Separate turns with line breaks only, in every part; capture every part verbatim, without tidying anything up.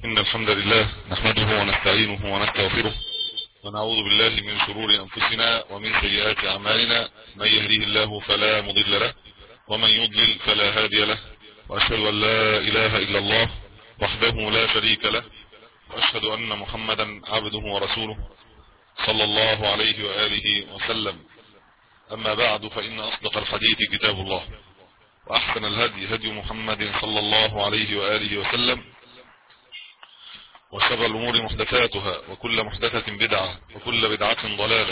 إن الحمد لله نحمده ونستعينه ونستغفره ونعوذ بالله من شرور أنفسنا ومن سيئات أعمالنا. من يهديه الله فلا مضل له ومن يضلل فلا هادي له، وأشهد أن لا إله إلا الله وحده لا شريك له، وأشهد أن محمدا عبده ورسوله صلى الله عليه وآله وسلم. أما بعد، فإن أصدق الحديث كتاب الله، وأحسن الهدي هدي محمد صلى الله عليه وآله وسلم، وشر الأمور محدثاتها، وكل محدثة بدعة، وكل بدعة ضلالة،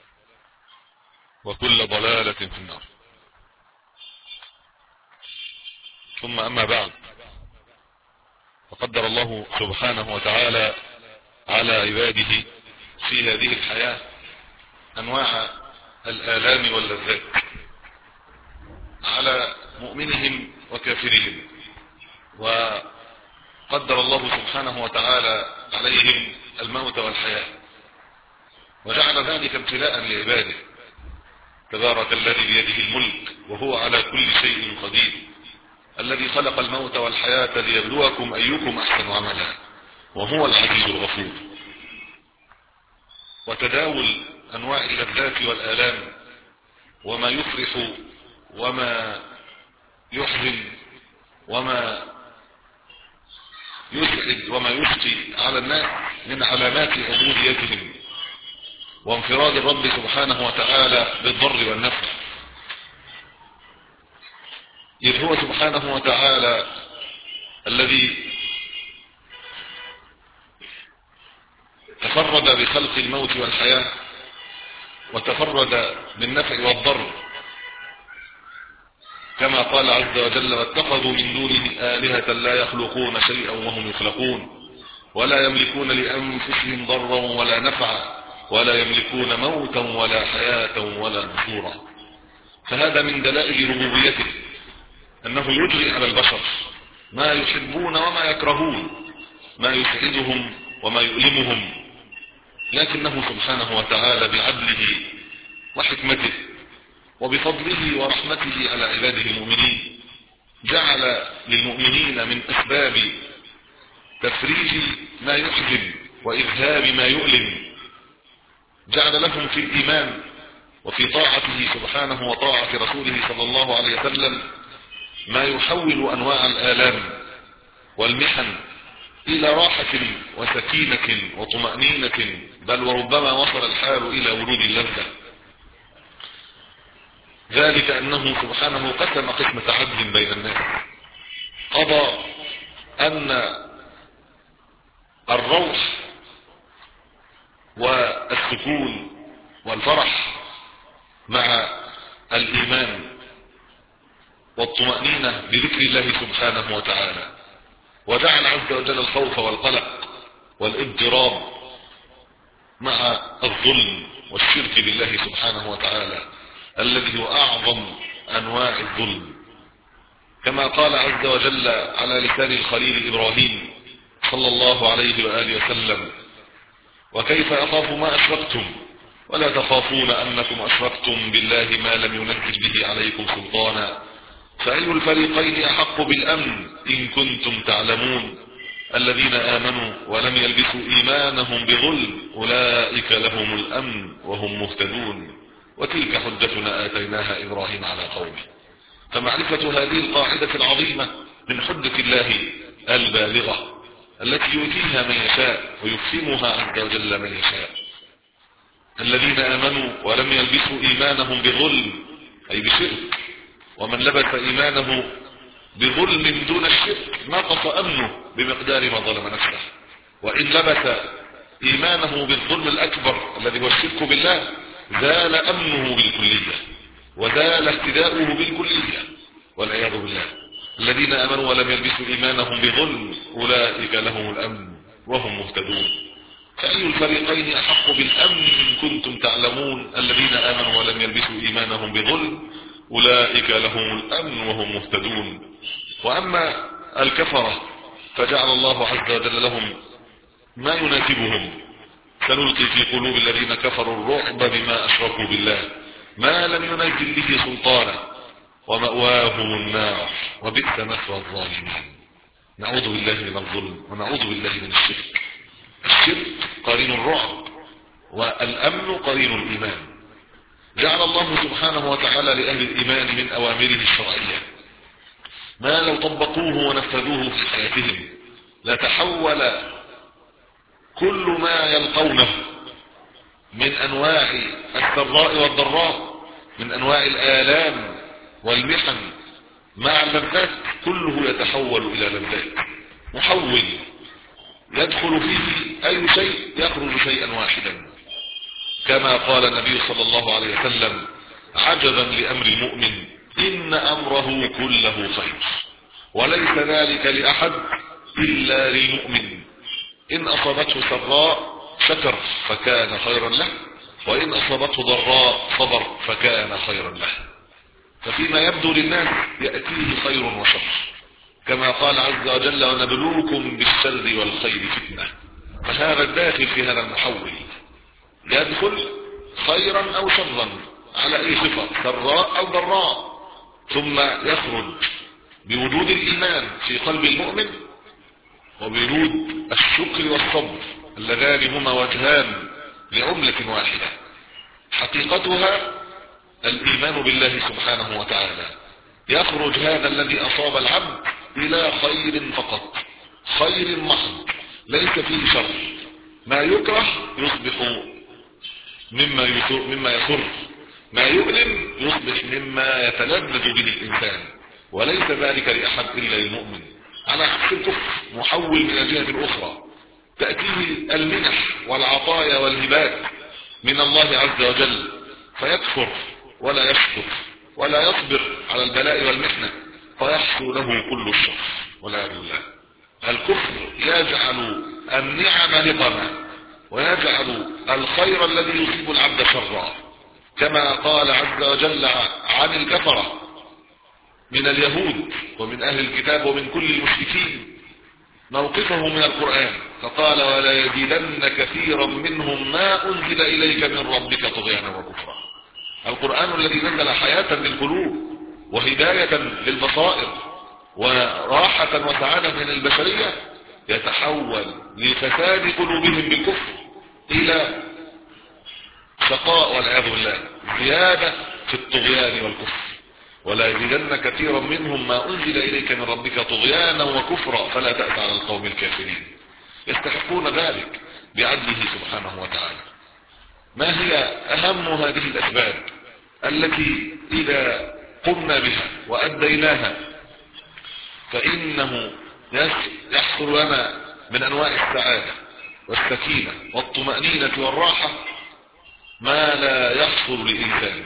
وكل ضلالة في النار. ثم أما بعد، فقدر الله سبحانه وتعالى على عباده في هذه الحياة أنواع الآلام واللذات على مؤمنهم وكافرهم، وقدر الله سبحانه وتعالى عليهم الموت والحياة، وجعل ذلك ابتلاء لعباده. تبارك الذي بيده الملك وهو على كل شيء قدير، الذي خلق الموت والحياة ليبلوكم أيكم أحسن عملا، وهو العزيز الغفور. وتداول أنواع اللذات والآلام وما يفرح وما يحزن وما يسعد وما يشقي على الناس من علامات عبوديتهم وانفراد الرب سبحانه وتعالى بالضر والنفع، إذ هو سبحانه وتعالى الذي تفرد بخلق الموت والحياة، وتفرد بالنفع والضر، كما قال عز وجل: واتخذوا من دونه آلهة لا يخلقون شيئا وهم يخلقون ولا يملكون لأنفسهم ضرا ولا نفعا ولا يملكون موتا ولا حياة ولا نشورا. فهذا من دلائل ربوبيته، أنه يجري على البشر ما يحبون وما يكرهون، ما يسعدهم وما يؤلمهم، لكنه سبحانه وتعالى بعدله وحكمته وبفضله ورحمته على عباده المؤمنين جعل للمؤمنين من أسباب تفريج ما يحزن وإذهاب ما يؤلم، جعل لهم في الإيمان وفي طاعته سبحانه وطاعة رسوله صلى الله عليه وسلم ما يحول أنواع الآلام والمحن إلى راحة وسكينة وطمأنينة، بل وربما وصل الحال إلى ورود اللذة. ذلك أنه سبحانه قسم قسمة عدل بين الناس، قضى أن الروح والسكون والفرح مع الإيمان والطمأنينة بذكر الله سبحانه وتعالى، وجعل عز وجل الخوف والقلق والاضطراب مع الظلم والشرك بالله سبحانه وتعالى الذي هو أعظم أنواع الظلم، كما قال عز وجل على لسان الخليل إبراهيم صلى الله عليه وآله وسلم: وكيف أخاف ما أشركتم ولا تخافون أنكم أشركتم بالله ما لم ينزل به عليكم سلطانا فأي الفريقين أحق بالأمن إن كنتم تعلمون الذين آمنوا ولم يلبسوا إيمانهم بظلم أولئك لهم الأمن وهم مهتدون وتلك حجتنا آتيناها إبراهيم على قومه. فمعرفة هذه القاعدة العظيمة من حجة الله البالغة التي يؤتيها من يشاء ويفهمها عز وجل من يشاء. الذين آمنوا ولم يلبسوا إيمانهم بظلم أي بشرك، ومن لبس إيمانه بظلم دون الشرك نقص أمنه بمقدار ما ظلم نفسه، وإن لبس إيمانه بالظلم الأكبر الذي هو الشرك بالله زال أمنه بالكلية وزال اهتداؤه بالكلية والعياذ بالله. الذين آمنوا ولم يلبسوا إيمانهم بظلم أولئك لهم الأمن وهم مهتدون فأي الفريقين أحق بالأمن إن كنتم تعلمون الذين آمنوا ولم يلبسوا إيمانهم بظلم أولئك لهم الأمن وهم مهتدون. وأما الكفرة فجعل الله عز وجل لهم ما يناسبهم: سنلقي في قلوب الذين كفروا الرعب بما أشركوا بالله ما لم ينزل به سلطانا ومأواهم النار وبئس مثوى الظالمين. نعوذ بالله من الظلم ونعوذ بالله من الشرك. الشرك قرين الرعب، والأمن قرين الإيمان. جعل الله سبحانه وتعالى لأهل الإيمان من أوامره الشرعية ما لو طبقوه ونفذوه في حياتهم لتحول كل ما يلقونه من أنواع السراء والضراء، من أنواع الآلام والمحن مع اللذات، كله يتحول إلى لذات، محول يدخل فيه أي شيء يخرج شيئا واحدا، كما قال النبي صلى الله عليه وسلم: عجبا لأمر المؤمن إن أمره كله خير وليس ذلك لأحد إلا للمؤمن، إن أصابته سراء شكر فكان خيرا له، وإن أصابته ضراء صبر فكان خيرا له. ففيما يبدو للناس يأتيه خير وشر، كما قال عز وجل: ونبلوكم بالشر والخير فتنة. فهذا الداخل في هذا المحول يدخل خيرا أو شرا على أي صفة، سراء أو ضراء، ثم يخرج بوجود الإيمان في قلب المؤمن وبوجود الشكر والصبر، اللذان هما وجهان لعملة واحدة حقيقتها الإيمان بالله سبحانه وتعالى. يخرج هذا الذي أصاب العبد إلى خير فقط، خير محض ليس فيه شر. ما يكره يصبح مما يسر، مما يسر، ما يؤلم يصبح مما يتلذذ به الإنسان، وليس ذلك لأحد إلا للمؤمن. على عكس الكفر محول من الجهة الأخرى، تأتيه المنح والعطايا والهبات من الله عز وجل فيكفر ولا يشكر ولا يصبر على البلاء والمحنة فيحصل له كل الشر والعياذ بالله. الكفر يجعل النعم نقما ويجعل الخير الذي يصيب العبد شرا، كما قال عز وجل عن الكفرة من اليهود ومن أهل الكتاب ومن كل المشركين موقفه من القرآن، فقال: ولا يزيدن كثيرا منهم ما أنزل إليك من ربك طغيانا وكفرا. القرآن الذي نزل حياة للقلوب وهداية للبصائر وراحة وسعادة من البشرية يتحول لفساد قلوبهم بالكفر إلى شقاء والعياذ بالله، زيادة في الطغيان والكفر. ولا يزيدن كثيرا منهم ما أنزل إليك من ربك طغيانا وكفرا فلا تأس على القوم الكافرين. يستحقون ذلك بعدله سبحانه وتعالى. ما هي أهم هذه الأسباب التي إذا قمنا بها وأديناها فإنه يحصل لنا من أنواع السعادة والسكينة والطمأنينة والراحة ما لا يحصل لإنسان؟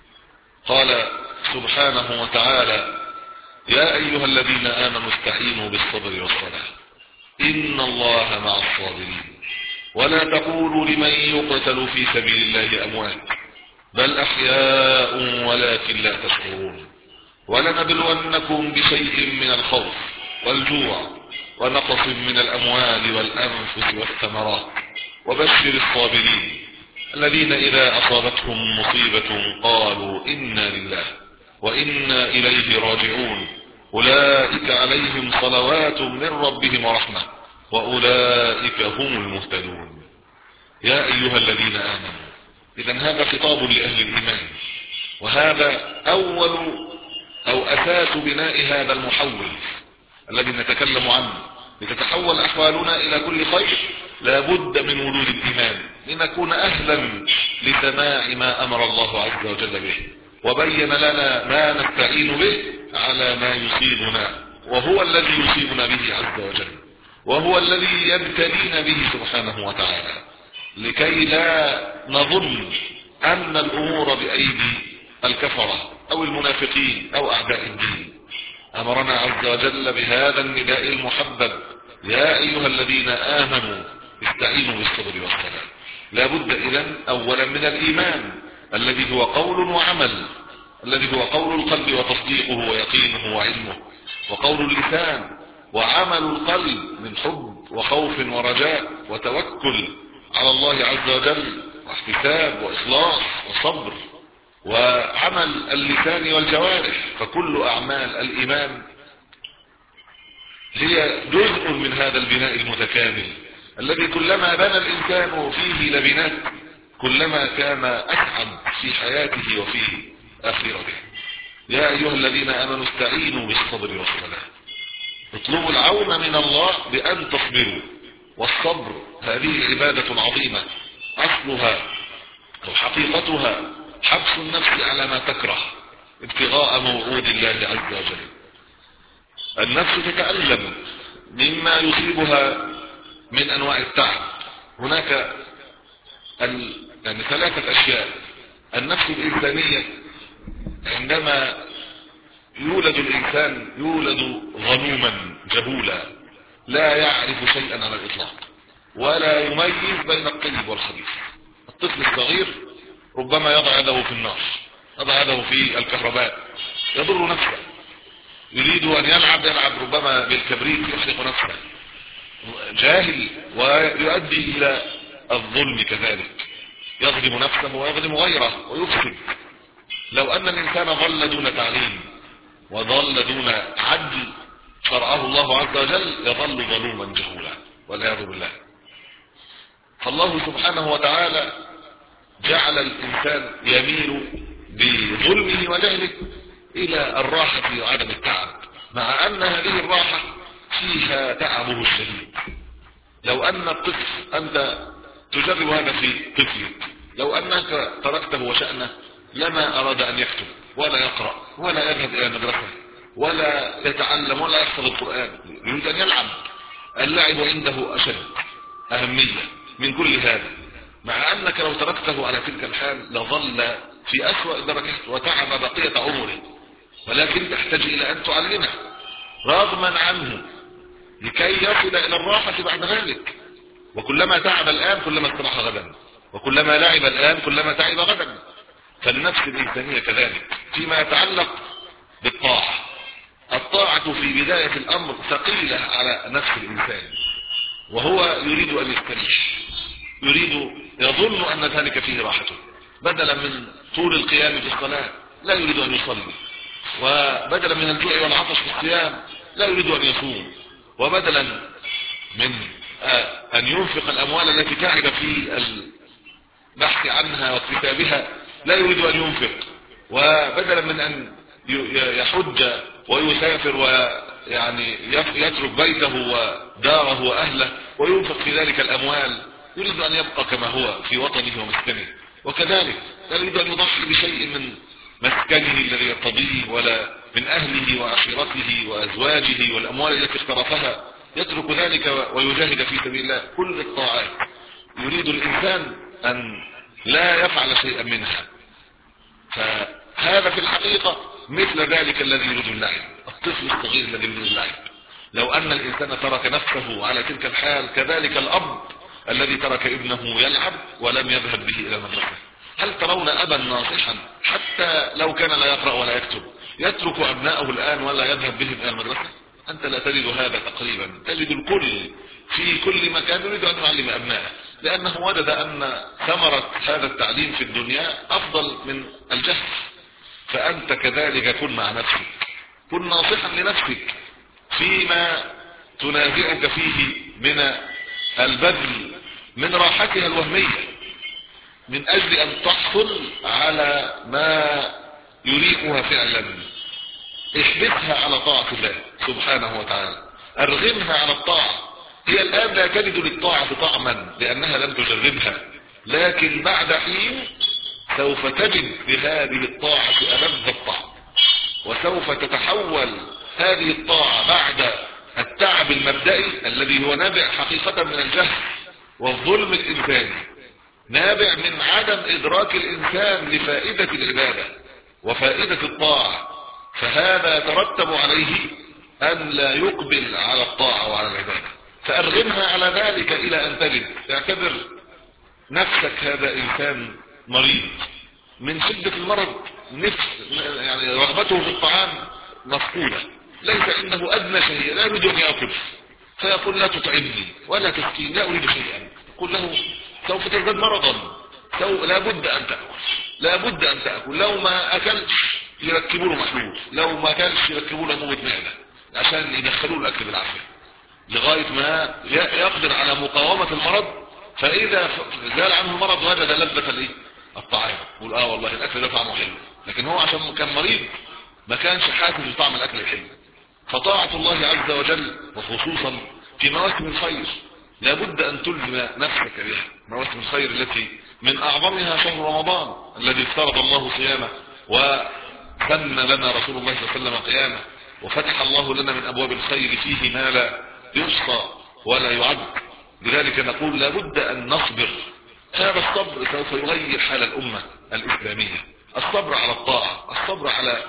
قال سبحانه وتعالى: يا أيها الذين آمنوا استعينوا بالصبر والصلاة إن الله مع الصابرين ولا تقولوا لمن يقتل في سبيل الله أموات بل أحياء ولكن لا تشعرون ولنبلونكم بشيء من الخوف والجوع ونقص من الأموال والأنفس والثمرات وبشر الصابرين الذين إذا أصابتهم مصيبة قالوا إنا لله وإنا إليه راجعون أولئك عليهم صلوات من ربهم ورحمة وأولئك هم المهتدون. يا أيها الذين آمنوا، إذن هذا خطاب لأهل الإيمان، وهذا أول أو أساس بناء هذا المحول الذي نتكلم عنه. لتتحول أحوالنا إلى كل خير لا بد من وجود الإيمان لنكون أهلا لسماع ما أمر الله عز وجل به وبين لنا ما نستعين به على ما يصيبنا، وهو الذي يصيبنا به عز وجل، وهو الذي يبتلينا به سبحانه وتعالى، لكي لا نظن أن الأمور بأيدي الكفرة أو المنافقين أو أعداء الدين. أمرنا عز وجل بهذا النداء المحبب: يا أيها الذين آمنوا استعينوا بالصبر والصلاة. لا بد إذن أولا من الإيمان الذي هو قول وعمل، الذي هو قول القلب وتصديقه ويقينه وعلمه، وقول اللسان وعمل القلب من حب وخوف ورجاء وتوكل على الله عز وجل واحتساب وإخلاص وصبر، وعمل اللسان والجوارح. فكل أعمال الإيمان هي جزء من هذا البناء المتكامل الذي كلما بنى الإنسان فيه لبنات كلما كان أسعد في حياته وفي آخرته. يا أيها الذين آمنوا استعينوا بالصبر والصلاة. اطلبوا العون من الله بأن تصبروا، والصبر هذه عبادة عظيمة أصلها أو حقيقتها حبس النفس على ما تكره ابتغاء موعود الله عز وجل. النفس تتألم مما يصيبها من أنواع التعب. هناك ال... يعني ثلاثة أشياء. النفس الإنسانية عندما يولد الإنسان يولد ظلوما جهولا لا يعرف شيئا على الإطلاق ولا يميز بين الطيب والخبيث. الطفل الصغير ربما يضع يده في النار، يضع يده في الكهرباء، يضر نفسه، يريد أن يلعب يلعب ربما بالكبريت يحرق نفسه، جاهل ويؤدي إلى الظلم كذلك، يظلم نفسه ويظلم غيره ويفسد. لو أن الإنسان ظل دون تعليم وظل دون عدل شرعه الله عز وجل يظل ظلوما جهولا والعياذ بالله. فالله سبحانه وتعالى جعل الإنسان يميل بظلمه وجهله إلى الراحة وعدم التعب، مع أن هذه الراحة فيها تعبه الشديد. لو أن الطفل أنت تجرب هذا في طفلك، لو أنك تركته وشأنه لما أراد أن يكتب ولا يقرأ ولا يذهب إلى المدرسة ولا يتعلم ولا يحفظ القرآن، يريد أن يلعب. اللعب عنده أشد أهمية من كل هذا، مع أنك لو تركته على تلك الحال لظل في أسوأ درجات وتعب بقية عمره، ولكن تحتاج إلى أن تعلمه رغما عنه لكي يصل إلى الراحة بعد ذلك. وكلما تعب الآن كلما استراح غدا، وكلما لعب الآن كلما تعب غدا. فالنفس الإنسانية كذلك فيما يتعلق بالطاعة. الطاعة في بداية الأمر ثقيلة على نفس الإنسان، وهو يريد أن يستريح، يريد يظن أن ذلك فيه راحته، بدلا من طول القيام في الصلاة لا يريد أن يصلي، وبدلا من الجوع والعطش في الصيام لا يريد أن يصوم، وبدلا من أن ينفق الأموال التي تعب في البحث عنها واكتسابها لا يريد أن ينفق، وبدلا من أن يحج ويسافر ويعني يترك بيته وداره وأهله وينفق في ذلك الأموال يريد أن يبقى كما هو في وطنه ومسكنه. وكذلك لا يريد أن يضحي بشيء من مسكنه الذي يرتضيه ولا من أهله وعشيرته وأزواجه والأموال التي اقترفها، يترك ذلك ويجاهد في سبيل الله. كل الطاعات يريد الإنسان أن لا يفعل شيئا منها. فهذا في الحقيقة مثل ذلك الذي يريد اللعب، الطفل الصغير الذي يريد اللعب. لو أن الإنسان ترك نفسه على تلك الحال كذلك الأب الذي ترك ابنه يلعب ولم يذهب به إلى المدرسة. هل ترون أبا ناصحا حتى لو كان لا يقرأ ولا يكتب يترك أبنائه الآن ولا يذهب بهم إلى المدرسة؟ أنت لا تجد هذا تقريبا، تجد الكل في كل مكان يريد أن يعلم أبنائه، لأنه وجد أن ثمرة هذا التعليم في الدنيا أفضل من الجهل. فأنت كذلك كن مع نفسك، كن ناصحا لنفسك فيما تنازعك فيه من البذل من راحتها الوهمية، من أجل أن تحصل على ما يريقها فعلا. احبسها على طاعة الله سبحانه وتعالى، ارغمها على الطاعة. هي الآن لا تجد للطاعة طعما لأنها لم تجربها، لكن بعد حين سوف تجد لهذه الطاعة ألذ الطعم، وسوف تتحول هذه الطاعة بعد التعب المبدئي الذي هو نابع حقيقة من الجهل والظلم الإنساني، نابع من عدم إدراك الإنسان لفائدة العبادة وفائدة الطاعة، فهذا يترتب عليه أن لا يقبل على الطاعة وعلى العبادة. فأرغمها على ذلك إلى أن تجد. اعتبر نفسك هذا إنسان مريض من شدة المرض، نفس يعني رغبته في الطعام مفقودة، ليس عنده أدنى شيء، لا يريد أن يأكل، فيقول لا تطعمني ولا تسقيني، لا أريد شيئا. قل له سوف تزداد مرضا، سوف لا بد أن تأكل، لا بد أن تأكل. لو ما أكلت يركبوا له محلول، لو ما أكلش يركبوا له نوبة معدة، عشان يدخلوا الاكل بالعافيه لغايه ما يقدر على مقاومه المرض. فاذا زال عنه المرض وجد لذة الايه الطعام، يقول اه والله الاكل ده طعمه حلو، لكن هو عشان كان مريض ما كانش حاسس بطعم الاكل الحلو. فطاعه الله عز وجل وخصوصا في مواسم الخير لابد ان تلزم نفسك بها. مواسم الخير التي من اعظمها شهر رمضان الذي افترض الله صيامه وسن لنا رسول الله صلى الله عليه وسلم قيامه، وفتح الله لنا من ابواب الخير فيه ما لا يحصى ولا يعد. لذلك نقول لابد ان نصبر. هذا الصبر سوف يغير حال الامه الاسلاميه. الصبر على الطاعه، الصبر على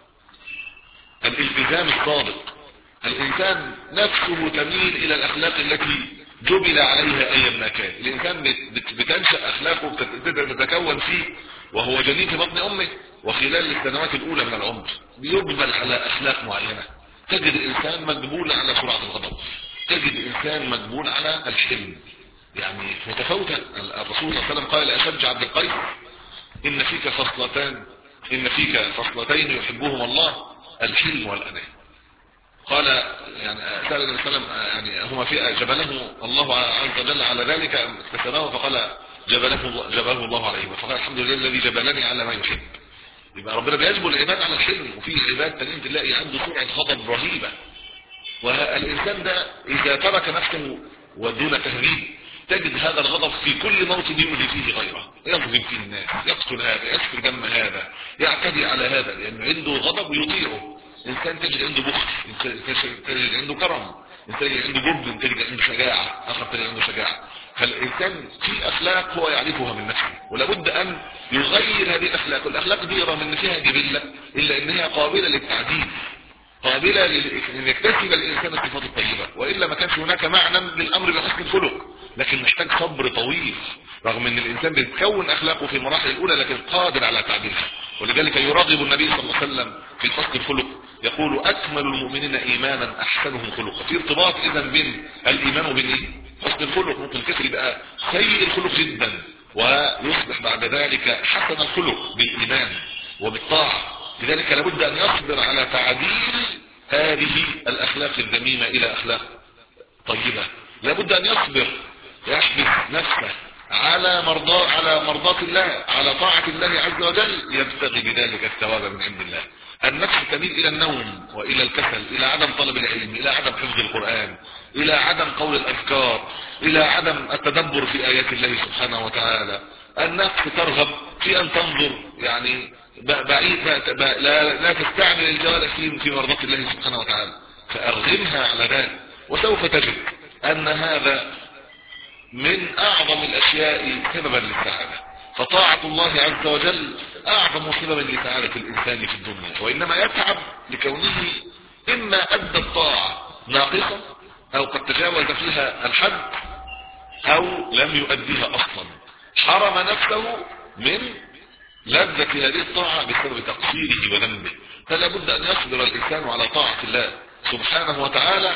الالتزام الصادق. الانسان نفسه تميل الى الاخلاق التي جبل عليها ايا ما كان. الانسان بتنشأ اخلاقه تتكون فيه وهو جنين في بطن امه، وخلال السنوات الاولى من العمر بيجبل على اخلاق معينه. تجد الانسان مجبول على سرعه الغضب، تجد الانسان مجبول على الحلم، يعني متفاوته. الرسول صلى الله عليه وسلم قال لأشج عبد القيس ان فيك خصلتان ان فيك خصلتين يحبهما الله، الحلم والاناه. قال يعني سأل النبي صلى الله عليه وسلم يعني هما في جبله الله عز وجل على ذلك اكتسبه، فقال جبله جبله الله عليه، فقال الحمد لله الذي جبلني على ما يحب. يبقى ربنا بيجبر العباد على الحلم، وفي عباد تانيين تلاقي عنده سرعه غضب رهيبه. والانسان ده اذا ترك نفسه ودون تهذيب تجد هذا الغضب في كل موطن يؤذي فيه غيره، يظلم فيه الناس، يقتل هذا، يسفك دم هذا، يعتدي على هذا، لانه عنده غضب يطيعه. انسان تجد عنده بخل، انسان تجد عنده كرم، انسان تجد عنده جبن، تجد عنده شجاعه، اخر تجد عنده شجاعه. فالانسان في اخلاق هو يعرفها من نفسه، ولابد ان يغير هذه الاخلاق. والاخلاق دي رغم ان فيها جبله الا انها قابله للتعديل، قابله لان يكتسب الانسان الصفات الطيبه، والا ما كانش هناك معنى للامر بحسن الخلق. لكن محتاج صبر طويل، رغم ان الانسان بيتكون اخلاقه في المراحل الاولى لكن قادر على تعديلها. ولذلك يرغب النبي صلى الله عليه وسلم في حسن الخلق، يقول اكمل المؤمنين ايمانا احسنهم خلقا. في ارتباط اذا بين الايمان وبين حسن الخلق. ممكن الكافر يبقى سيء الخلق جدا ويصبح بعد ذلك حسن الخلق بالايمان وبالطاعه. لذلك لابد ان يصبر على تعديل هذه الاخلاق الذميمه الى اخلاق طيبه. لابد ان يصبر، يحبس نفسه على مرضاة على مرضاة الله، على طاعة الله عز وجل، يبتغي بذلك الثواب من عند الله. النفس تميل الى النوم والى الكسل، الى عدم طلب العلم، الى عدم حفظ القرآن، الى عدم قول الاذكار، الى عدم التدبر في ايات الله سبحانه وتعالى. النفس ترغب في ان تنظر يعني بعيد، لا, لا تستعمل الجوارح في مرضاة الله سبحانه وتعالى، فارغمها على ذلك. وسوف تجد ان هذا من اعظم الاشياء سببا للسعادة. فطاعة الله عز وجل اعظم سببا لسعادة الانسان في الدنيا، وانما يتعب لكونه اما ادى الطاعة ناقصة او قد تجاوز فيها الحد او لم يؤديها اصلا، حرم نفسه من لذة هذه الطاعة بسبب تقصيره وذنبه. فلا بد ان يصبر الانسان على طاعة الله سبحانه وتعالى،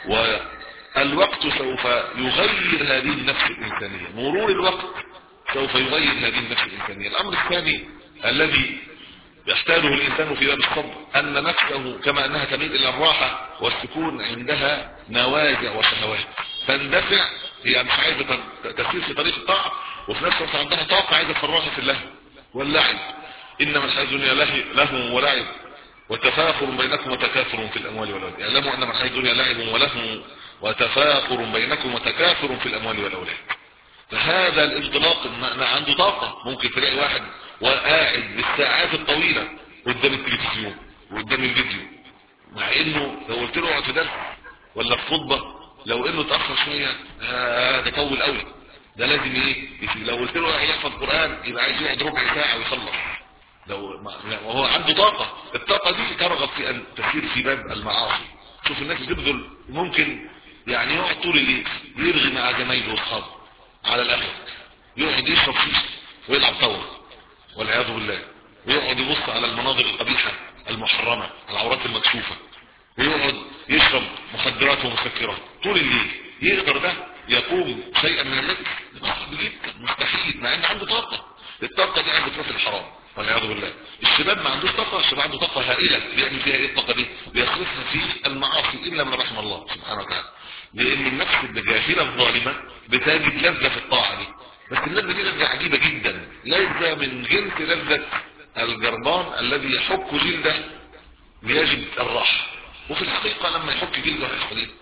والوقت سوف يغير هذه النفس الانسانية. مرور الوقت سوف يغير هذه النفس الانسانية. الامر الثاني الذي يحتاجه الانسان في باب الصبر ان نفسه كما انها تميل الى الراحة والسكون عندها نوازع وشهوات تندفع، هي مش عايزة تسير في طريق الطاعة، وفي نفس الوقت عندها طاقة عايزة تفرغها في اللهو واللعب. انما الحياة الدنيا لهو ولعب وتفاخر بينكم وتكاثر في الاموال والاولاد. اعلموا انما الحياة الدنيا لعب ولهو وتفاخر بينكم وتكاثر في الاموال والاولاد. فهذا الانطلاق عنده طاقة. ممكن تلاقي واحد وقاعد بالساعات الطويلة قدام التلفزيون وقدام الفيديو، مع انه لو قلت له اقعد في درس ولا في خطبة، لو انه اتأخر شوية ده طول قوي، ده لازم ايه، لو قلت له يحفظ قرآن يبقى عايز يقعد ربع ساعة ويخلص. لو وهو عنده طاقة، الطاقة دي ترغب في ان تسير في باب المعاصي. شوف الناس بتبذل، ممكن يعني يقعد طول الليل يرغي مع زمايله واصحابه على الاخر، يقعد يشرب شيش ويلعب طاولة والعياذ بالله، ويقعد يبص على المناظر القبيحة المحرمة، العورات المكشوفة، ويقعد يشرب مخدرات ومسكرات طول الليل. يقدر ده يقوم شيئا من الليل؟ صعب جدا، مستحيل، مع ان عنده طاقة. الطاقة دي عنده تروح الحرام والعياذ بالله. الشباب ما عندوش طاقة، الشباب عنده طاقة هائلة، بيعمل فيها ايه الطاقة دي؟ بيصرفها في المعاصي الا من رحم الله سبحانه وتعالى، لان النفس الجاهله الظالمه بتجد لذه في الطاعه دي، بس اللذه دي لذه عجيبه جدا، لذه من جنس لذه الجربان الذي يحك جلده ليجد الراحه، وفي الحقيقه لما يحك جلده هيحصل ايه؟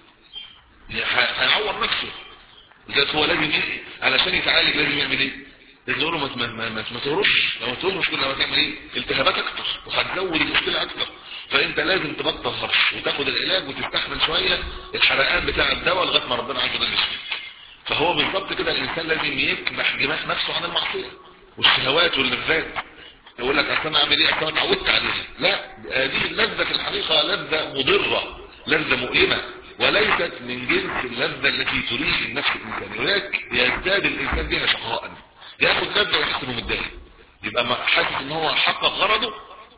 هيعور نفسه. ذات هو لازم ايه علشان يتعالج؟ لازم يعمل ايه؟ لازم يقول له ما ما ما ما تهرش، لو تهرش كل ما تعمل ايه؟ التهابات اكتر وهتزود المشكله اكتر. فانت لازم تبطل هرش وتاخد العلاج وتستحمل شويه الحرقان بتاع الدواء لغايه ما ربنا عز وجل يشفيك. فهو بالظبط كده الانسان لازم يكبح جماح نفسه عن المعصيه والشهوات واللذات. يقول لك اصل انا اعمل ايه؟ اصل انا اتعودت عليها. لا، هذه اللذه في الحقيقه لذه مضره، لذه مؤلمه، وليست من جنس اللذه التي تريح النفس الانسانيه، ولذلك يزداد الانسان بها شقاء، ياخد لذه ويحس انه متضايق، يبقى حاسس ان هو حقق غرضه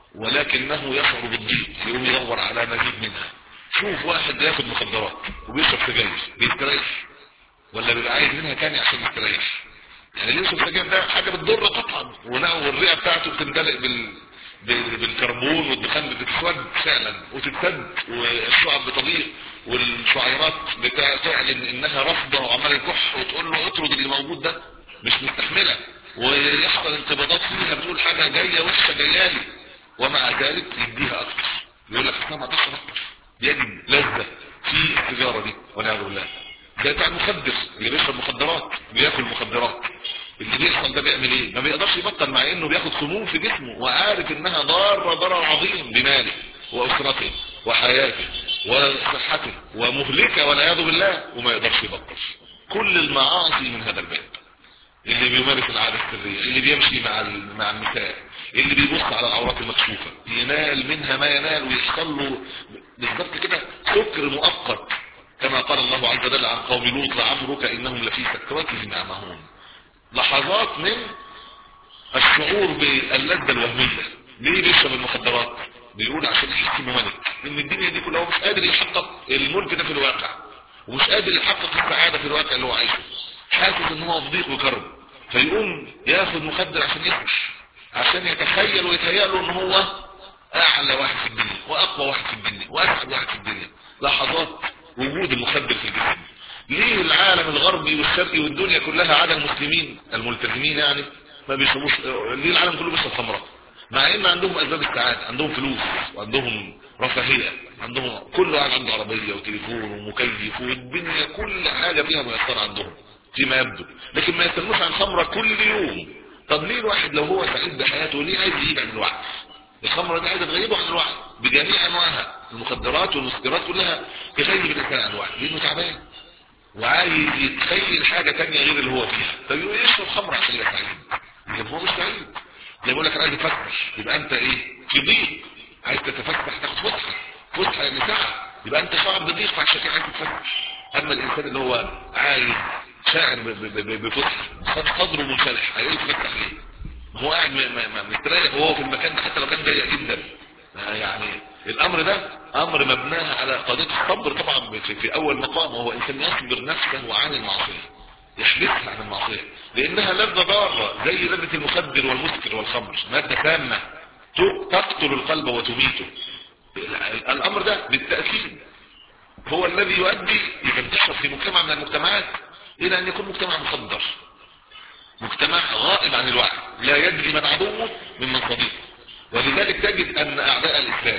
ولكنه يشعر بالضيق، يقوم يدور على مزيد منها. شوف واحد ياخد مخدرات وبيشرب سجاير، بيستريح ولا بيبقى عايز منها تاني عشان يستريح؟ يعني اللي يشرب سجاير ده حاجه بتضر قطعا، والرئه بتاعته بتندلق بال بالكربون والدخان بتتسود فعلا وتتسد والشعب بتضيق والشعيرات بتعلن انها رافضه وعماله تكح وتقول له اطرد اللي موجود ده، مش مستحمله، ويحصل انقباضات فيها بتقول حاجه جايه وحشه جايه لي، ومع ذلك يديها اكتر، يقول لك اصلا ما تشرب اكتر، يجد لذه في التجاره دي والعياذ بالله. ده بتاع المخدر اللي بيشرب مخدرات بياكل مخدرات، اللي بيحصل ده بيعمل ايه؟ ما بيقدرش يبطل مع انه بياخد سموم في جسمه وعارف انها ضاره ضرر عظيم بماله واسرته وحياته وصحته ومهلكه والعياذ بالله، وما يقدرش يبطل. كل المعاصي من هذا الباب، اللي بيمارس العاده السريه، اللي بيمشي مع مع النساء، اللي بيبص على العورات المكشوفه، ينال منها ما ينال ويحصل له بالظبط كده سكر مؤقت، كما قال الله عز وجل عن قوم لوط لعمرك انهم لفي سكرتهم يعمهون. لحظات من الشعور باللذة الوهمية. ليه بيشرب المخدرات؟ بيقول عشان يحس انه ملك، ان الدنيا دي كلها هو مش قادر يحقق الملك ده في الواقع، ومش قادر يحقق السعادة في الواقع اللي هو عايشه، حاسس ان هو في ضيق وكرب، فيقوم ياخد مخدر عشان يفرح، عشان يتخيل ويتهيأ له ان هو اعلى واحد في الدنيا واقوى واحد في الدنيا واسعد واحد في الدنيا. لحظات وجود المخدر في الجسم. ليه العالم الغربي والشرقي والدنيا كلها عدا المسلمين الملتزمين يعني ما بيشربوش؟ ليه العالم كله بيشرب خمره مع ان عندهم اسباب السعاده؟ عندهم فلوس وعندهم رفاهيه، عندهم كل واحد عنده عربيه وتليفون ومكيف والدنيا كل حاجه فيها ميسره عندهم فيما يبدو، لكن ما يستنوش عن خمره كل يوم. طب ليه الواحد لو هو سعيد بحياته ليه عايز يجيب عن الوعي؟ الخمره دي عايزه تغيبه عن الوعي بجميع انواعها، المخدرات والمسكرات كلها تغيب الانسان عن الوعي لانه تعبان وعايز يتخيل حاجه ثانيه غير اللي هو فيها، فيقول يشرب خمره عشان يبقى سعيد. يبقى هو مش سعيد. زي بيقول لك انا عايز اتفسح، يبقى انت ايه؟ في ضيق، عايز تتفسح تاخد فسحه، فسحه يعني ساعه، يبقى انت شعر بضيق فعشان كده عايز تتفسح. اما الانسان اللي هو عايز شاعر بفسحه صدره منشرح هيقول يتفسح ليه؟ هو قاعد مستريح وهو في المكان ده حتى لو كان ضيق جدا. يعني الامر ده امر مبناه على قضيه الصبر طبعا في اول مقام، وهو انسان يصبر نفسه عن المعصيه، يحبسها عن المعصيه، لانها لذه ضاره زي لذه المخدر والمسكر والخمر، ماده سامه تقتل القلب وتميته. الامر ده بالتاكيد هو الذي يؤدي ينتشر في مجتمع من المجتمعات الى ان يكون مجتمع مخدر، مجتمع غائب عن الوعي، لا يدري من عدوه ممن صديقه. ولذلك تجد ان اعداء الاسلام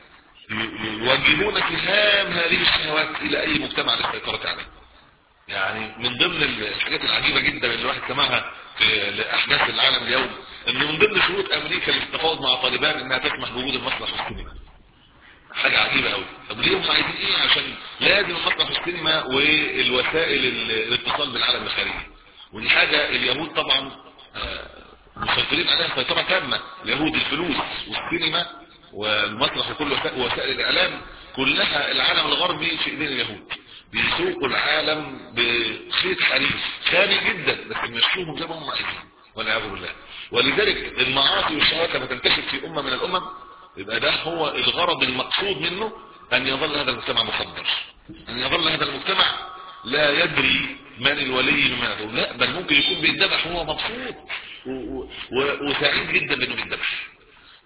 يوجهون اتهام هذه الشهوات الى اي مجتمع للسيطرة عليه. يعني من ضمن الحاجات العجيبة جدا اللي الواحد سمعها في لاحداث العالم اليوم ان من ضمن شروط امريكا للتفاوض مع طالبان انها تسمح بوجود المسرح السينما. حاجة عجيبة قوي. طب ليه هم عايزين ايه؟ عشان لازم المسرح السينما والوسائل الاتصال بالعالم الخارجي، ودي حاجة اليهود طبعا مسيطرين عليها سيطرة تامة. اليهود الفلوس والسينما والمسرح وكل وسائل الاعلام كلها العالم الغربي في ايدين اليهود، بيسوقوا العالم بخيط حرير خالي جدا بس يمشوهم زي ما هم عايزين والعياذ بالله. ولذلك المعاصي والشهوات لما تنتشر في امه من الامم يبقى ده هو الغرض المقصود منه، ان يظل هذا المجتمع مخدر، ان يظل هذا المجتمع لا يدري من الولي من هذا، لا بل ممكن يكون بيتذبح وهو مبسوط وسعيد جدا بانه بيتذبح.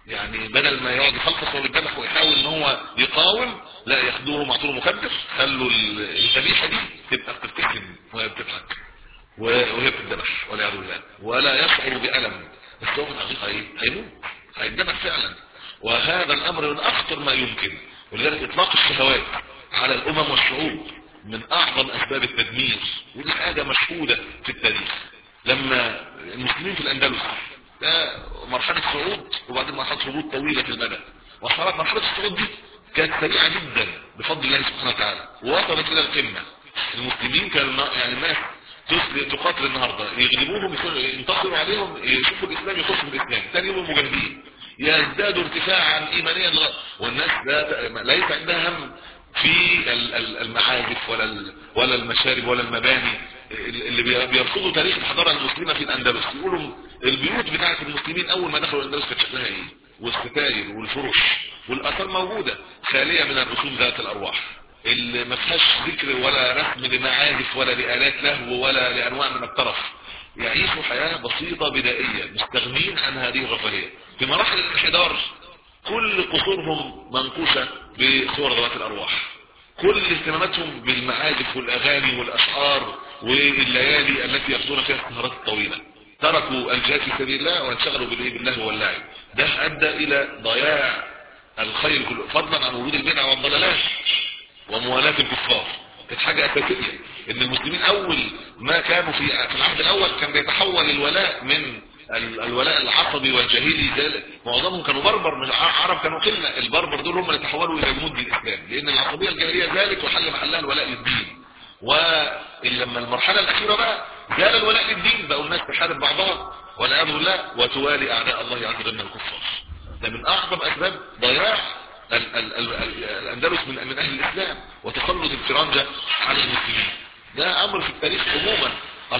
يعني بدل ما يقعد يخلص ويتذبح ويحاول ان هو يقاوم، لا ياخدوه معطوله مخدر، خلوا الذبيحه دي تبقى بتبتسم وهي بتضحك وهي بتذبح والعياذ بالله، ولا يشعر بألم، بس هو في الحقيقه ايه؟ هيموت، هيتذبح فعلا. وهذا الامر من اخطر ما يمكن. ولذلك اطلاق الشهوات على الامم والشعوب من اعظم اسباب التدمير، ودي حاجه مشهوده في التاريخ. لما المسلمين في الاندلس، ده مرحله صعود وبعدين مرحله هبوط طويله في المدى، وصارت مرحله الصعود دي كانت سريعه جدا بفضل الله سبحانه وتعالى، ووصلت الى القمه. المسلمين كانوا يعني الناس تقاتل النهارده، يغلبوهم ينتصروا عليهم، يشوفوا الاسلام يخشوا في الاسلام، ثاني يوم المجاهدين يزدادوا ارتفاعا ايمانيا، والناس ليس عندها هم في المعازف ولا ولا المشارب ولا المباني. اللي بيرصدوا تاريخ الحضاره المسلمه في الاندلس يقولوا البيوت بتاعه المسلمين اول ما دخلوا الاندلس كانت شكلها ايه، والستاير والفرش والاثار موجوده خاليه من الرسوم ذات الارواح، اللي ما فيهاش ذكر ولا رسم لمعازف ولا لآلات لهو ولا لانواع من الطرف. يعيشوا حياه بسيطه بدائيه مستغنين عن هذه الرفاهيه. في مراحل الانحدار كل قصورهم منقوشه بصور ذوات الارواح، كل اهتماماتهم بالمعازف والاغاني والاشعار والليالي التي يقضون فيها السهرات الطويله. تركوا الجهاد في سبيل الله وانشغلوا بالله واللعب. ده ادى الى ضياع الخير كله، فضلا عن وجود البدع والضلالات وموالاة الكفار. كانت حاجه اساسيه ان المسلمين اول ما كانوا في في العهد الاول كان بيتحول الولاء من الولاء العصبي والجاهلي، معظمهم كانوا بربر، من العرب كانوا قله، البربر دول هم اللي تحولوا الى جنود الاسلام، لان العصبيه الجاهليه زالت وحل محلها الولاء للدين. ولما المرحله الاخيره بقى زال الولاء للدين، بقوا الناس تحارب بعضها والعياذ بالله وتوالي اعداء الله عز وجل من الكفار. ده من اعظم اسباب ضياع ال ال ال ال الاندلس من من اهل الاسلام وتسلط الفرنجه على المسلمين. ده امر في التاريخ عموما.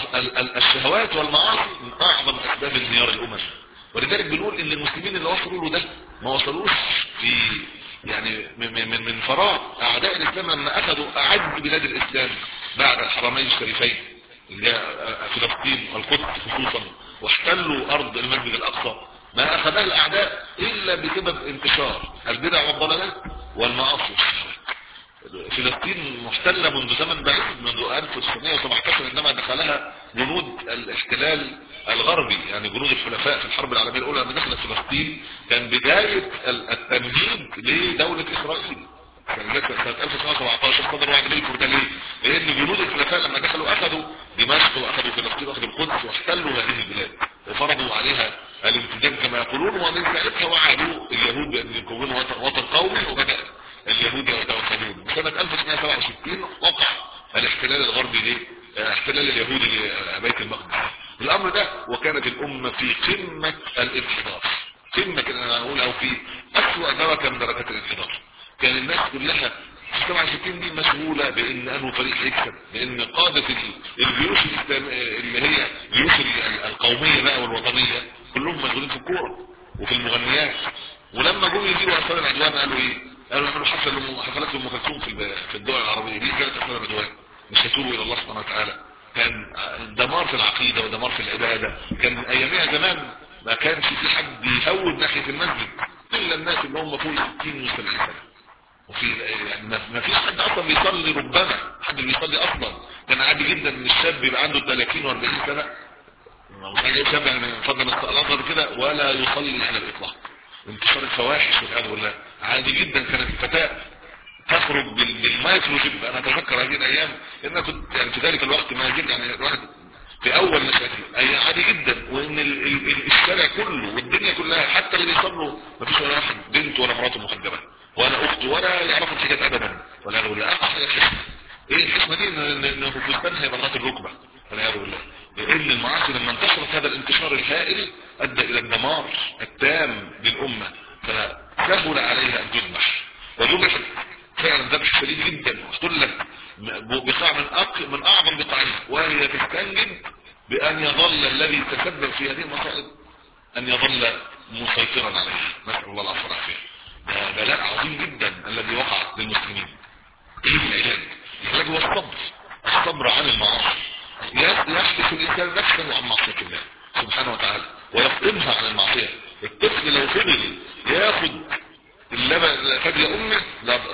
الشهوات والمعاصي من اعظم اسباب انهيار الامم، ولذلك بنقول ان المسلمين اللي وصلوا له ده ما وصلوش في يعني من من من فراغ. اعداء الاسلام لما اخذوا اعز بلاد الاسلام بعد الحرمين الشريفين اللي هي فلسطين والقدس خصوصا، واحتلوا ارض المسجد الاقصى، ما اخذها الاعداء الا بسبب انتشار البدع والضلالات والمعاصي. فلسطين محتلة منذ زمن بعيد، منذ ألف وتسعمائة وسبعة عشر عندما دخلها جنود الاحتلال الغربي، يعني جنود الحلفاء في الحرب العالمية الأولى. لما دخلت فلسطين كان بداية التمهيد لدولة إسرائيل. كان سنة ألف وتسعمائة وسبعة عشر صدر وعد ملك ده ليه؟ لأن جنود الحلفاء لما دخلوا أخذوا دمشق وأخذوا فلسطين وأخذوا القدس واحتلوا هذه البلاد وفرضوا عليها الامتداد كما يقولون، ومن ساعتها وعدوا اليهود بأن يكونوا وطن قومي، وبدأ اليهود يتوصلون. سنة ألف وتسعمائة وسبعة وستين وقع الاحتلال الغربي لاحتلال اليهود لبيت المقدس. الامر ده وكانت الامة في قمة الانحدار، قمة انا اقول او في اسوأ درجة من درجات الانحدار. كان الناس كلها في سبعة وستين دي مشغولة بان انه فريق يكسب، بان قادة الجيوش اللي هي جيوش القومية بقى والوطنية كلهم مشغولين في الكورة وفي المغنيات. ولما جم يجيبوا اثار العدوان قالوا ايه؟ قالوا نعملوا حفله حفلات ام كلثوم في في الدول العربيه. دي كانت اثار العدوان، مش يتوبوا الى الله سبحانه وتعالى. كان دمار في العقيده ودمار في العباده. كان ايامها زمان ما كانش في حد يهود ناحيه المسجد الا الناس اللي هم فوق ستين وسبعين سنه، وفي يعني ما فيش حد اصلا بيصلي، ربما حد بيصلي اصلا. كان عادي جدا ان الشاب يبقى عنده ثلاثين وأربعين سنه، وكان شاب يعني من فضل الاصغر كده ولا يصلي على الاطلاق. انتشار الفواحش والعياذ بالله عادي جدا. كانت الفتاة تخرج بالمايكرو جيب. انا اتذكر هذه الايام ان انا كنت يعني في ذلك الوقت ما زلت يعني الواحد في اول نشأتي اي عادي جدا، وان الشارع كله والدنيا كلها حتى اللي بيصلوا ما فيش ولا واحد بنت ولا مراته محجبه ولا اخت ولا يعرفوا الحجاب ابدا ولا ولا احد الحسنه. ايه الحسنه دي؟ انه فستانها يبقى لغايه الركبه والعياذ بالله. لان المعاصي لما انتشرت هذا الانتشار الهائل ادى الى الدمار التام للامه، فسهل عليها ان تذبح وذبحت فعلا ذبح شديد جدا، واختلت بقاع من أق... من اعظم بقاعها، وهي تستنجد بان يظل الذي تسبب في هذه المصائب ان يظل مسيطرا عليه. نسال الله العفو والعافيه. ده بلاء عظيم جدا الذي وقع للمسلمين. ايه العلاج؟ العلاج هو الصبر، الصبر عن المعاصي. يحدث الانسان نفسه عن معصيه الله سبحانه وتعالى ويقدمها عن المعصيه. الطفل لو فضل ياخد اللبن فدي امه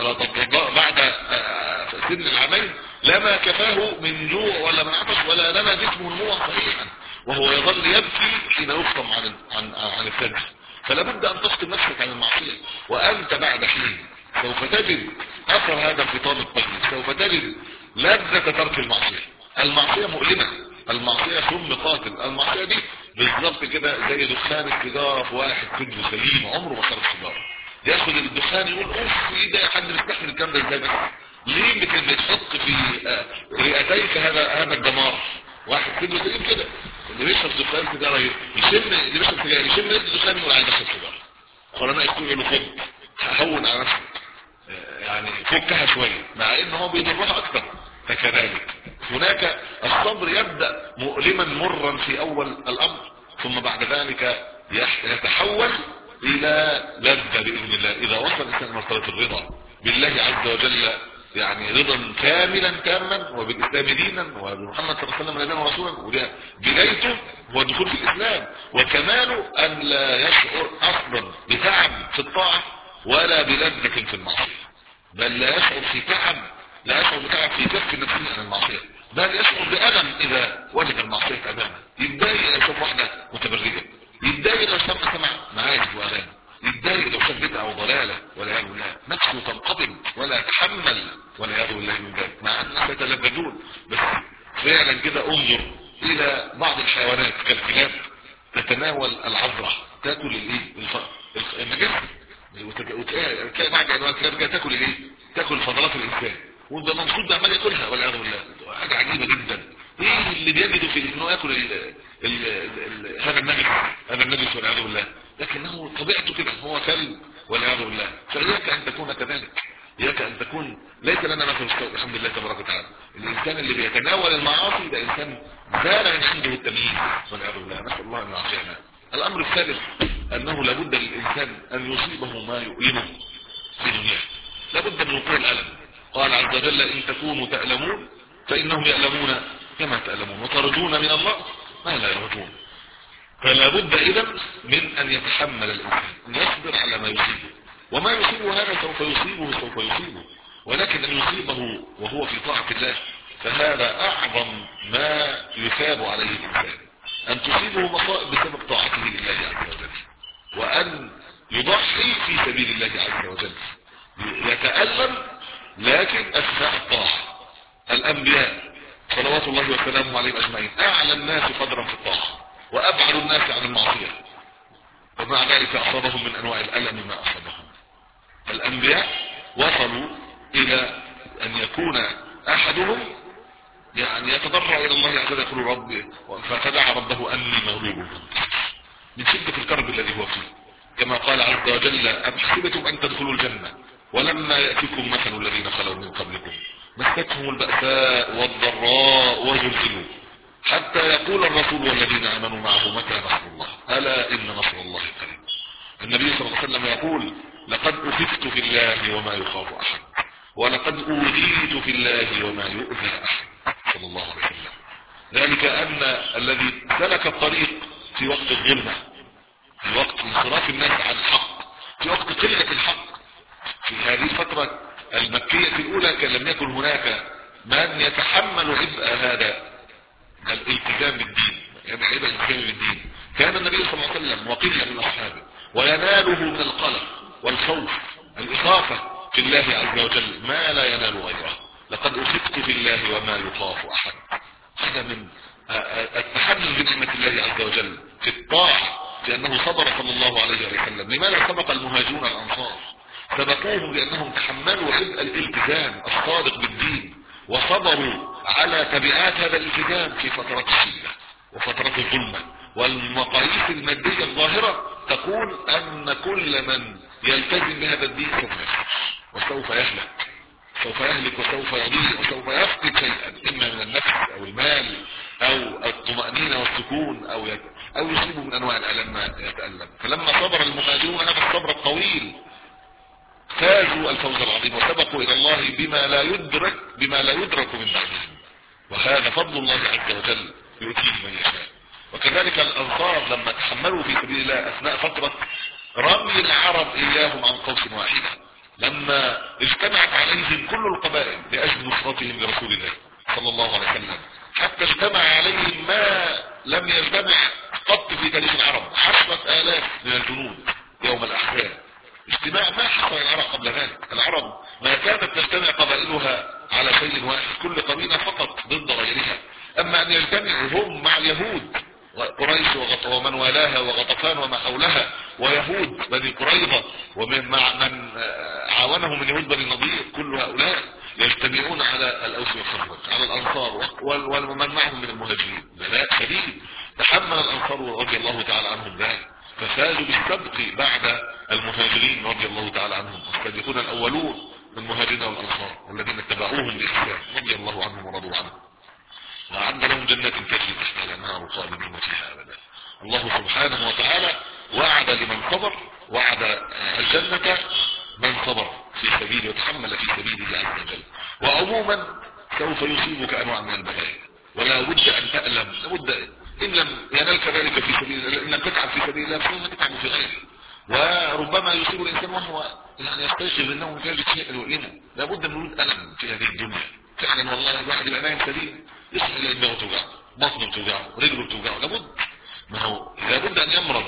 بعد سن العامين لما كفاه من جوع ولا من عطش ولا لما جسمه نموه صحيحا، وهو يظل يبكي حين يفطم عن عن عن الثلج. فلا بد ان تفصل نفسك عن المعصيه، وانت بعد حين سوف تجد اثر هذا الفطام الطيب، سوف تجد لذة ترك المعصيه. المعصيه مؤلمه، المعصيه سم قاتل، المعصيه دي بالظبط كده زي دخان السيجاره في واحد كله سليم عمره ما شرب سيجاره، ياخد الدخان يقول اوف ايه ده، حد مستحمل الكلام ده ازاي؟ بس ليه بتحط في رئتيك هذا هذا الدمار؟ واحد كله سليم كده اللي بيشرب دخان سيجاره يشم، اللي بيشرب سيجاره يشم الدخان يقول عايز اشرب سيجاره، قرنا يقول له خد هون على نفسك يعني فكها شويه، مع ان هو بيضرها اكتر. فكذلك هناك الصبر يبدأ مؤلما مرا في اول الامر، ثم بعد ذلك يتحول الى لذة باذن الله اذا وصل الانسان مرتبة الرضا بالله عز وجل، يعني رضا كاملا تاما، وبالاسلام دينا، وبمحمد صلى الله عليه وسلم نبيا ورسولا. وده بدايته هو الدخول في الاسلام، وكماله ان لا يشعر اصلا بتعب في الطاعة ولا بلذة في المعصية، بل لا يشعر في تعب، لا يشعر بتعب في كف نفسه عن المعصية، بل يشعر بألم اذا وجد المعصية امامه. يتضايق لو شاف واحدة متبرجة، يتضايق لو سمع سمع معاجب واغاني، يتضايق لو شاف بدعة وضلالة والعياذ بالله، نفسه تنقبض ولا تحمل والعياذ بالله من ذلك، مع الناس يتلبدون. بس فعلا كده انظر الى بعض الحيوانات كالكلاب تتناول العذرة، تاكل الايه النجس، وتلاقي بعض انواع الكلاب تاكل الايه، تاكل فضلات الانسان، وده مقصود عمال ياكلها والعياذ بالله. حاجه عجيبه جدا، ايه اللي بيجده في انه ياكل ال ال ال هذا النجس، هذا النجس والعياذ بالله، لكنه طبيعته كده، هو كلب والعياذ بالله. فإياك ان تكون كذلك، إياك ان تكون ليس لنا مثل السوء الحمد لله تبارك وتعالى. الانسان اللي بيتناول المعاصي ده انسان زال من عنده التمييز والعياذ بالله، نسال الله ان يعافينا. الامر الثالث انه لابد للانسان ان يصيبه ما يؤلمه في دنياه، لابد من وقوع الالم. قال عز وجل ان تكونوا تألمون فانهم يألمون كما تألمون، وترجون من الله ما لا يرجون. فلا بد اذا من ان يتحمل الانسان، ان يصبر على ما يصيبه، وما يصيبه هذا سوف يصيبه سوف يصيبه، ولكن ان يصيبه وهو في طاعة الله فهذا اعظم ما يثاب عليه الانسان، ان تصيبه مصائب بسبب طاعته لله عز وجل، وان يضحي في سبيل الله عز وجل، يتألم لكن اثناء الطاعة. الانبياء صلوات الله وسلامه عليهم اجمعين اعلى الناس قدرا في الطاعة وابعد الناس عن المعصية، ومع ذلك اصابهم من انواع الالم ما اصابهم. الانبياء وصلوا الى ان يكون احدهم يعني يتضرع الى الله عز وجل يقول رب، فدعا ربه اني مغلوب من شدة الكرب الذي هو فيه، كما قال عز وجل ام حسبتم ان تدخلوا الجنة ولما يأتكم مثل الذين خلوا من قبلكم مستهم البأساء والضراء وزلزلوا حتى يقول الرسول والذين امنوا معه متى نصر الله الا ان نصر الله قريب. النبي صلى الله عليه وسلم يقول لقد أخذت في الله وما يخاف احد، ولقد اوذيت في الله وما يؤذى احد، صلى الله عليه وسلم. ذلك ان الذي سلك الطريق في وقت الظلمة، في وقت انصراف الناس عن الحق، في وقت قلة الحق، في هذه الفترة المكية الاولى كان لم يكن هناك من يتحمل عبء هذا الالتزام بالدين، يعني عبء الالتزام بالدين. كان النبي صلى الله عليه وسلم وقلة من اصحابه ويناله من القلق والخوف الإخافة في الله عز وجل ما لا ينال غيره. لقد أخذت في الله وما يخاف أحد، هذا من التحمل بنعمة الله عز وجل في الطاعة، لأنه صبر صلى الله عليه وسلم. لماذا سبق المهاجرون الأنصار؟ سبقوهم لأنهم تحملوا عبء الالتزام الصادق بالدين، وصبروا على تبعات هذا الالتزام في فترات الشدة وفترات الظلمة. والمقاييس المادية الظاهرة تقول أن كل من يلتزم بهذا الدين سوف يخرج وسوف يهلك، سوف يهلك وسوف يضيع وسوف يفقد شيئا، إما من النفس أو المال أو الطمأنينة والسكون أو يت... أو يصيبه من أنواع الألم ما يتألم. فلما صبر المهاجرون هذا الصبر الطويل فازوا الفوز العظيم وسبقوا إلى الله بما لا يدرك بما لا يدرك من بعدهم، وهذا فضل الله عز وجل يؤتيه من يشاء. وكذلك الأنصار لما تحملوا في سبيل الله أثناء فترة رمي العرب إياهم عن قوس واحدة لما اجتمعت عليهم كل القبائل لأجل نصرتهم لرسول الله صلى الله عليه وسلم، حتى اجتمع عليهم ما لم يجتمع قط في تاريخ العرب، عشرة آلاف من الجنود يوم الأحزاب، اجتماع ما حصل العرب قبل ذلك. العرب ما كانت تجتمع قبائلها على شيء واحد، كل قبيلة فقط ضد غيرها. أما أن يجتمعوا هم مع اليهود قريش ومن والاها وغطفان وما حولها ويهود بني قريظة ومن مع من عاونهم من يهود بني النضير، كل هؤلاء يجتمعون على الأوس والخزرج على الأنصار ومن معهم من المهاجرين. بلاء شديد تحمل الأنصار رضي الله تعالى عنهم ذلك، ففازوا بالسبق بعد المهاجرين رضي الله تعالى عنهم، السابقون الأولون من المهاجرين والأنصار والذين اتبعوهم بإحسان رضي الله عنهم ورضوا عنهم، وأعد لهم جنات تجري تحتها الأنهار خالدين فيها أبدا. الله سبحانه وتعالى وعد لمن صبر، وعد الجنة من صبر في سبيله وتحمل في سبيله عز وجل. وعموما سوف يصيبك أنواع من البلايا، ولا بد أن تألم، لابد إن لم ينالك ذلك في سبيل الله، إن لم تتعب في سبيل الله فإنك تتعب في غيره. وربما يصيب الإنسان وهو يعني يستيقظ أنه من ذلك شيء يؤلمه، لابد من وجود ألم في هذه الدنيا فعلا. والله الواحد يبقى نايم سليم يصحى إلى دماغه توجعه، بطنه بتوجعه، رجله بتوجعه، لابد ما هو لابد أن يمرض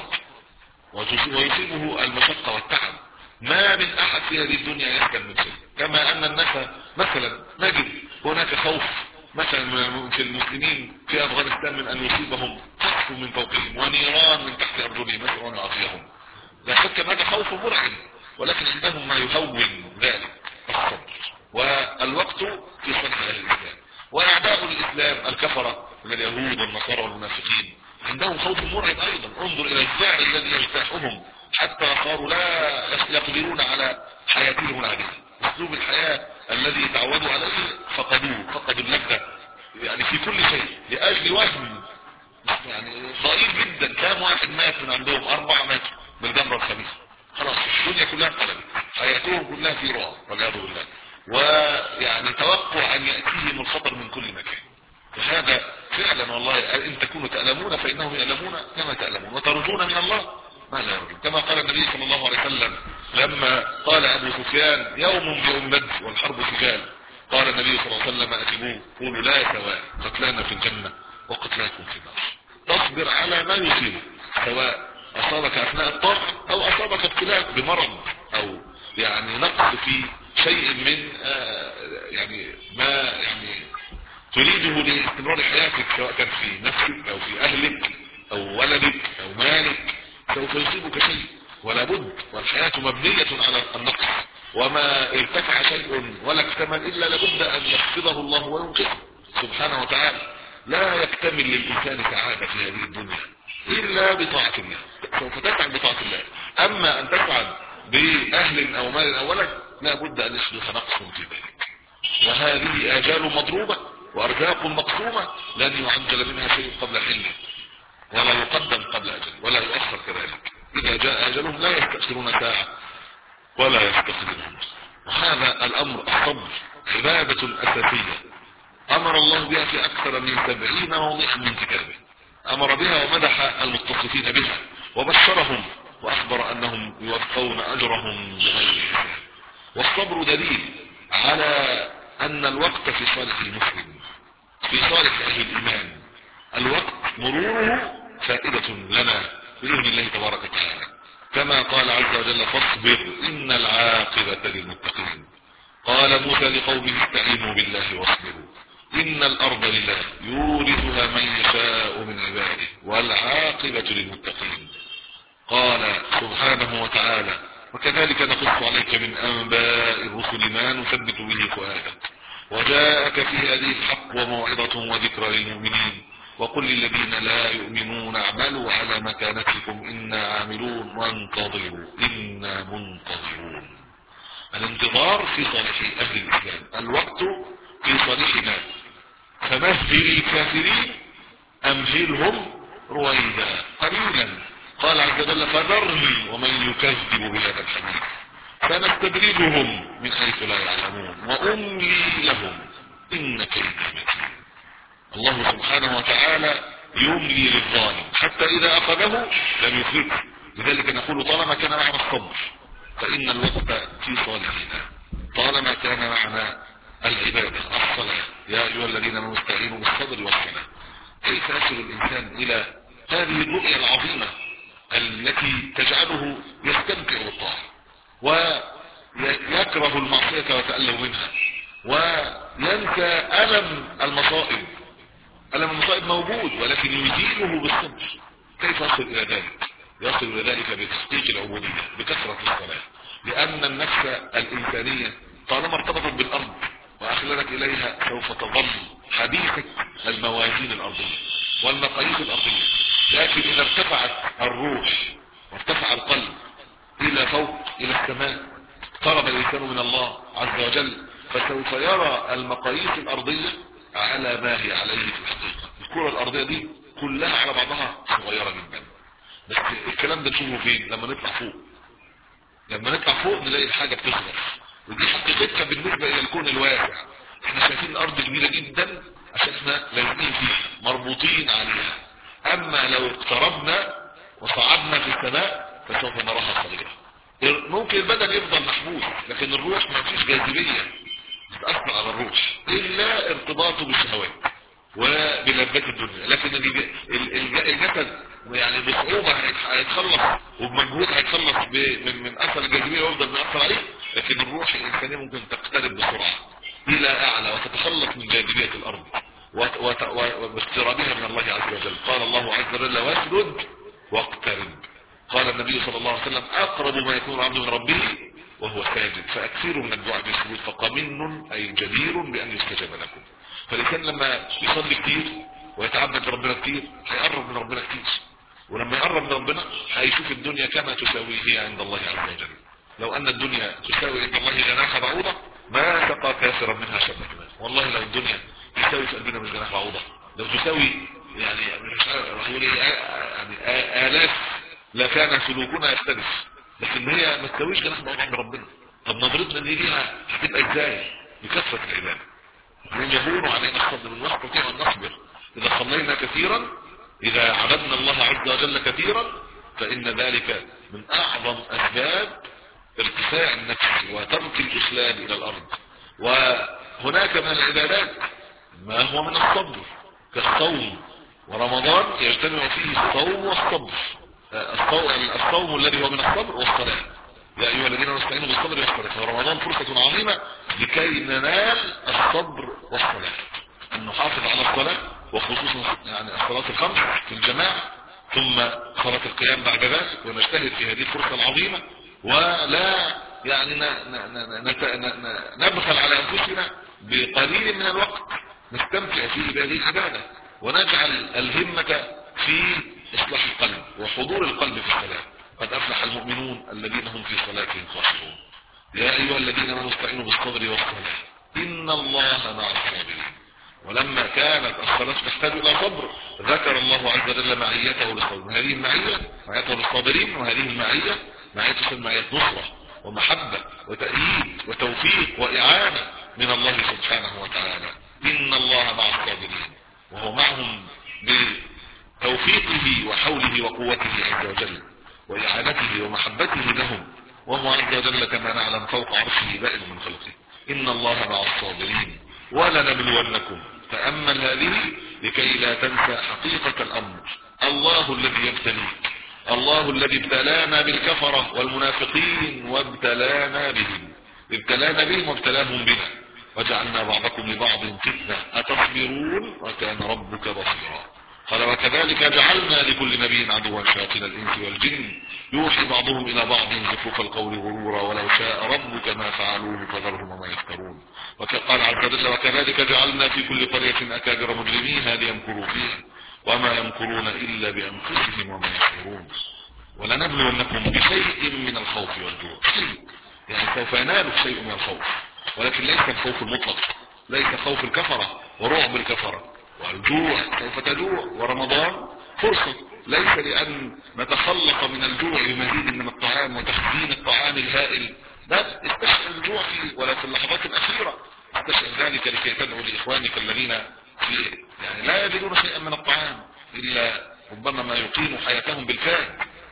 ويصيبه المشقة والتعب. ما من أحد في هذه الدنيا يسكن من شيء، كما أن الناس مثلا نجد هناك خوف مثلا في المسلمين في أفغانستان من أن يصيبهم قصف من فوقهم ونيران من تحت أرجلهم مثلا وأن يعطيهم. لا شك أن هذا خوف مرعب، ولكن عندهم ما يهون ذلك الصبر والوقت في صلح أهل الإسلام. وأعداء الإسلام الكفرة من اليهود والنصارى والمنافقين عندهم خوف مرعب أيضا. انظر إلى الفعل الذي يجتاحهم حتى صاروا لا يقدرون على حياتهم العادية. أسلوب الحياة الذي تعودوا عليه فقدوه، فقدوا اللذة يعني في كل شيء لأجل وهم يعني ضئيل جدا. كام واحد مات من عندهم؟ أربعة ماتوا بالجمرة الخميسة، خلاص الدنيا كلها انقلبت، حياتهم كلها في رعب والعياذ بالله، ويعني توقع أن يأتيهم الخطر من كل مكان. فهذا فعلا والله إن تكونوا تألمون فإنهم يألمون كما تألمون، وترجون من الله ما لا يرجون، كما قال النبي صلى الله عليه وسلم لما قال أبو سفيان يوم بأمد والحرب سجال، قال النبي صلى الله عليه وسلم أتبوه قولوا لا سواء، قتلانا في الجنة وقتلاكم في النار. تصبر على ما يصيبك سواء أصابك أثناء الطرح أو أصابك ابتلاء بمرض أو يعني نقص في شيء من آه يعني ما يعني تريده لاستمرار حياتك، سواء كان في نفسك أو في أهلك أو ولدك أو مالك، سوف يصيبك شيء ولا بد. والحياة مبنية على النقص، وما ارتفع شيء ولا اكتمل إلا لابد أن يخفضه الله وينقصه سبحانه وتعالى. لا يكتمل للإنسان سعادة في هذه الدنيا إلا بطاعة الله، سوف تسعد بطاعة الله. أما أن تسعد بأهل أو مال أو ولد لا بد أن يحدث نقص في ذلك. وهذه آجال مضروبة وأرزاق مقسومة لن يعجل منها شيء قبل حله، ولا يقدم قبل أجل ولا يؤخر كذلك. إذا جاء أجلهم لا يستأخرون ساعة ولا يستقدمون. وهذا الأمر الصبر عبادة أساسية أمر الله بها في أكثر من سبعين موضعا من كتابه، أمر بها ومدح المتصفين بها وبشرهم وأخبر أنهم يوفون أجرهم بغير حساب. والصبر دليل على أن الوقت في صالح المسلم، في صالح أهل الإيمان، الوقت مروره فائدة لنا بإذن الله تبارك وتعالى، كما قال عز وجل فاصبر إن العاقبة للمتقين. قال موسى لقومه استعينوا بالله واصبروا إن الأرض لله يورثها من يشاء من عباده والعاقبة للمتقين. قال سبحانه وتعالى وكذلك نقص عليك من أنباء الرسل ما نثبت به فؤادك وجاءك في هذه الحق وموعظة وذكرى للمؤمنين وقل للذين لا يؤمنون اعملوا على مكانتكم إنا عاملون وانتظروا إنا منتظرون. الانتظار في صالح أهل الإسلام، الوقت في صالحنا. فمهل الكافرين أمهلهم رويدا قليلا. قال عز وجل فذرني ومن يكذب بهذا الحديث سنستدرجهم من حيث لا يعلمون وأملي لهم إن كيدي متين. الله سبحانه وتعالى يملي للظالم حتى إذا أخذه لم يفلته لذلك نقول طالما كان معنا الصبر فإن الوقت في صالحنا، طالما كان معنا العبادة الصلاة، يا أيها الذين آمنوا استعينوا بالصبر والصلاة. كيف يصل الإنسان إلى هذه الرؤية العظيمة التي تجعله يستمتع بالطاعة ويكره المعصية ويتألم منها وينسى ألم المصائب؟ ألم المصائب موجود ولكن يزيله بالصبر. كيف يصل إلى ذلك؟ يصل إلى ذلك بتحقيق العبودية، بكثرة الصلاة، لأن النفس الإنسانية طالما ارتبطت بالأرض وأخلدت إليها سوف تظل حديثة الموازين الأرضية والمقاييس الأرضية. لكن إذا ارتفعت الروح وارتفع القلب إلى فوق إلى السماء، قرب الإنسان من الله عز وجل، فسوف يرى المقاييس الأرضية على ما هي عليه في الحقيقة. الكرة الأرضية دي كلها على بعضها صغيرة جدا، بس الكلام ده نشوفه فين؟ لما نطلع فوق. لما نطلع فوق نلاقي الحاجة بتصغر، ودي حقيقتها بالنسبة إلى الكون الواسع. احنا شايفين الأرض كبيرة جدا عشان احنا لازمين فيها مربوطين عليها، أما لو اقتربنا وصعدنا في السماء فسوف نراها صغيرة. ممكن البدن يفضل محبوس لكن الروح ما فيش جاذبية تتأثر على الروح إلا ارتباطه بالشهوات وبلذات الدنيا. لكن الجسد يعني بصعوبة هيتخلص وبمجهود هيتخلص من من أثر الجاذبية ويفضل مأثر عليه، لكن الروح الإنسانية ممكن تقترب بسرعة إلى أعلى وتتخلص من جاذبية الأرض واقترابها من الله عز وجل. قال الله عز وجل واسجد واقترب. قال النبي صلى الله عليه وسلم أقرب ما يكون العبد من ربه وهو ساجد فأكثروا من الدعاء بالسجود فقمن أي جدير بأن يستجاب لكم. فالإنسان لما يصلي كتير ويتعبد ربنا كتير هيقرب من ربنا كتير، ولما يقرب من ربنا هيشوف الدنيا كما تساوي هي عند الله عز وجل. لو أن الدنيا تساوي عند الله جناح بعوضة ما سقى كافرا منها شربة ماء. والله لو الدنيا تساوي في قلبنا مش جناح بعوضة، لو تساوي يعني يعني آلاف لكان سلوكنا يختلف، لكن هي ما تساويش جناح بعوضة عند ربنا. طب نظرتنا دي ليها هتبقى ازاي؟ بكثرة العبادة. يهون علينا الصبر من نستطيع ان نصبر اذا صلينا كثيرا، اذا عبدنا الله عز وجل كثيرا، فان ذلك من اعظم اسباب ارتفاع النفس وترك الاسلام الى الارض. وهناك من العبادات ما هو من الصبر كالصوم، ورمضان يجتمع فيه الصوم والصبر. الصوم الذي هو من الصبر والصلاة، يا أيها الذين نستعينوا بالصبر والصلاة. ورمضان فرصة عظيمة لكي ننال الصبر والصلاة، أن نحافظ على الصلاة وخصوصا يعني الصلاة الخمس في الجماعة، ثم صلاة القيام بعد ذلك، ونجتهد في هذه الفرصة العظيمة ولا يعني نبخل على أنفسنا بقليل من الوقت نستمتع فيه بهذه العبادة، ونجعل الهمة في إصلاح القلب وحضور القلب في الصلاة. قد أفلح المؤمنون الذين هم في صلاتهم خاشعون. يا أيها الذين آمنوا استعينوا بالصبر والصلاة إن الله مع الصابرين. ولما كانت الصلاة تحتاج إلى صبر ذكر الله عز وجل معيته للصابرين. هذه المعية معيته للصابرين، وهذه المعية معية معية نصرة ومحبة وتأييد وتوفيق وإعانة من الله سبحانه وتعالى. إن الله مع الصابرين، وهو معهم بتوفيقه وحوله وقوته عز وجل وإعانته ومحبته لهم، وهو عز وجل كما نعلم فوق عرشه بائن من خلقه. إن الله مع الصابرين ولنبلونكم. تأمل هذه لكي لا تنسى حقيقة الأمر. الله الذي يبتليك، الله الذي ابتلانا بالكفرة والمنافقين وابتلانا بهم، ابتلانا بهم وابتلاهم بنا، وجعلنا بعضكم لبعض فتنة أتصبرون وكان ربك بصيرا. قال وكذلك جعلنا لكل نبي عدوا شياطين الإنس والجن يوحي بعضهم إلى بعض زخرف القول غرورا ولو شاء ربك ما فعلوه فذرهم وما يفترون. وقال عز وجل وكذلك جعلنا في كل قرية أكابر مجرميها ليمكروا فيها وما يمكرون إلا بأنفسهم وما يشعرون. ولنبلونكم بشيء من الخوف والجوع. شيء يعني سوف ينالك شيء من الخوف، ولكن ليس الخوف المطلق، ليس خوف الكفرة ورعب الكفرة، والجوع سوف تجوع. ورمضان فرصة ليس لأن نتخلق من الجوع بمزيد من الطعام وتخزين الطعام الهائل، بل استشعر الجوع في ولا في اللحظات الأخيرة، استشعر ذلك لكي تدعو لإخوانك الذين في يعني لا يجدون شيئا من الطعام إلا ربما ما يقيم حياتهم بالكاد.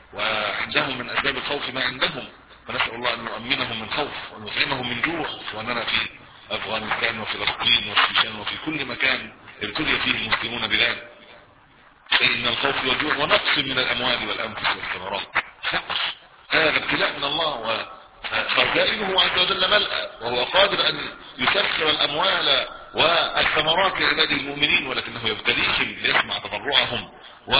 وعندهم من أسباب الخوف ما عندهم، فنسأل الله أن نؤمنهم من خوف وأن يطعمهم من جوع. وأننا في أفغانستان وفلسطين والشيشان وفي كل مكان ابتلي فيه المسلمون بذلك، فإن الخوف والجوع ونقص من الأموال والأنفس والثمرات، هذا ابتلاء من الله، وخزائنه عز وجل ملأ، وهو قادر أن يسخر الأموال والثمرات لعباده المؤمنين، ولكنه يبتليهم ليسمع تضرعهم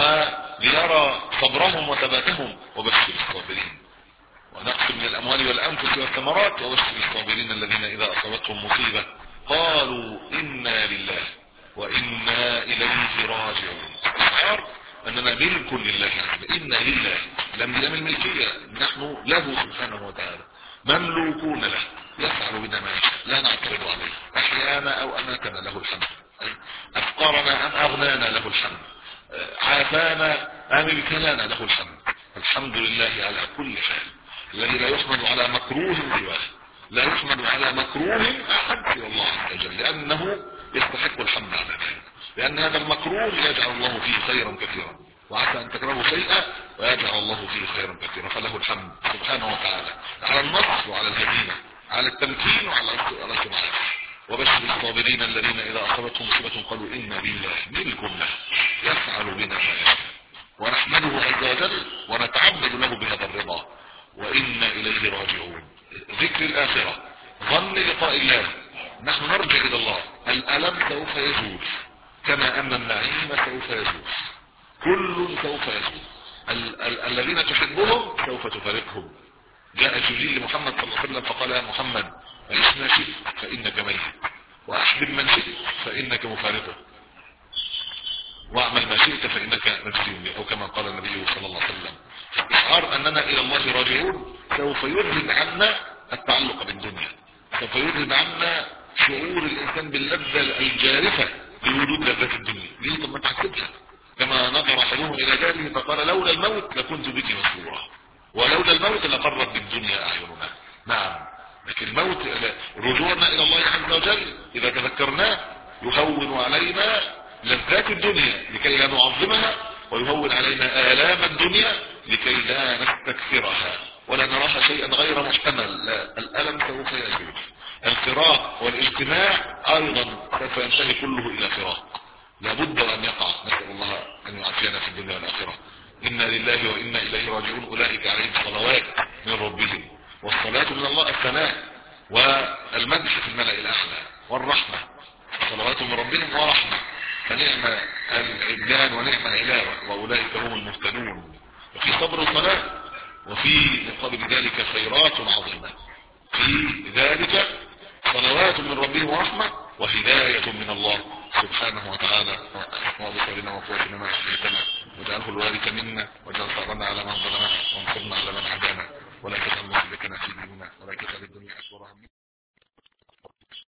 وليرى صبرهم وثباتهم. وبشر الصابرين. ونقص من الأموال والأنفس والثمرات وبشر الصابرين الذين إذا أصابتهم مصيبة قالوا إنا لله وإنا إليه راجعون. الشعار أننا ملك لله، إنا لله، لم يلم الملكية، نحن له سبحانه وتعالى مملوكون له، يفعل بنا ما يشاء، لا نعترض عليه، أحيانا أو أماتنا له الحمد، أفقرنا أم أغنانا له الحمد، عافانا أم ابتلانا له الحمد. الحمد لله على كل حال، الذي لا يحمد على مكروه سواه، لا يحمد على مكروه أحد سوى الله عز وجل، لأنه يستحق الحمد على ذلك، لأن هذا المكروه يجعل الله فيه خيرا كثيرا، وعسى أن تكرهوا شيئا ويجعل الله فيه خيرا كثيرا، فله الحمد سبحانه وتعالى على النصر وعلى الهزيمة، على التمكين وعلى السماعات. وبشر الصابرين الذين إذا أصابتهم مصيبة قالوا إنا لله، ملك له، يفعل بنا ما يشاء، ونحمده عز وجل ونتعبد له بهذا الرضا، وإنا إليه راجعون. ذكر الآخرة، ظن لقاء الله، نحن نرجع إلى الله، الألم سوف يزول كما أن النعيم سوف يزول، كل سوف يزول. ال ال الذين تحبهم سوف تفارقهم. جاء جبريل لمحمد صلى الله عليه وسلم فقال يا محمد عيش ما شئت فإنك ميت، وأحبب من شئت فإنك مفارقه، واعمل ما شئت فإنك مجزي، أو كما قال النبي صلى الله عليه وسلم. إشعار أننا إلى الله راجعون سوف يذهب عنا التعلق بالدنيا، سوف يذهب عنا شعور الإنسان باللذة الجارفة بوجود لذات الدنيا. ليه؟ طب ما تعكبها، كما نظر أحدهم إلى ذلك فقال لولا الموت لكنت بك مسرورا، ولولا الموت لقرت بالدنيا أعيننا. نعم، لكن الموت رجوعنا إلى الله عز وجل إذا تذكرناه يهون علينا لذات الدنيا لكي لا نعظمها، ويهون علينا آلام الدنيا لكي لا نستكثرها ولا نراها شيئا غير محتمل. لا، الألم سوف يزول. الفراق والاجتماع أيضا سوف ينتهي كله إلى فراق، لابد أن يقع. نسأل الله أن يعافينا في الدنيا والآخرة. إنا لله وإنا إليه راجعون. أولئك عليهم صلوات من ربهم، والصلاة من الله الثناء والمدح في الملأ الأعلى، والرحمة، صلوات من ربهم ورحمة، فنعم العبدان ونعم العلاوة، وأولئك هم المهتدون. وفي صبر الصلاة، وفي مقابل ذلك خيرات عظيمة، في ذلك صلوات من ربهم ورحمة وهداية من الله سبحانه وتعالى. وبصرنا وقوتنا ما أحييتنا، واجعله الوارث منا، واجعل ثارنا على من ظلمنا، وانصرنا على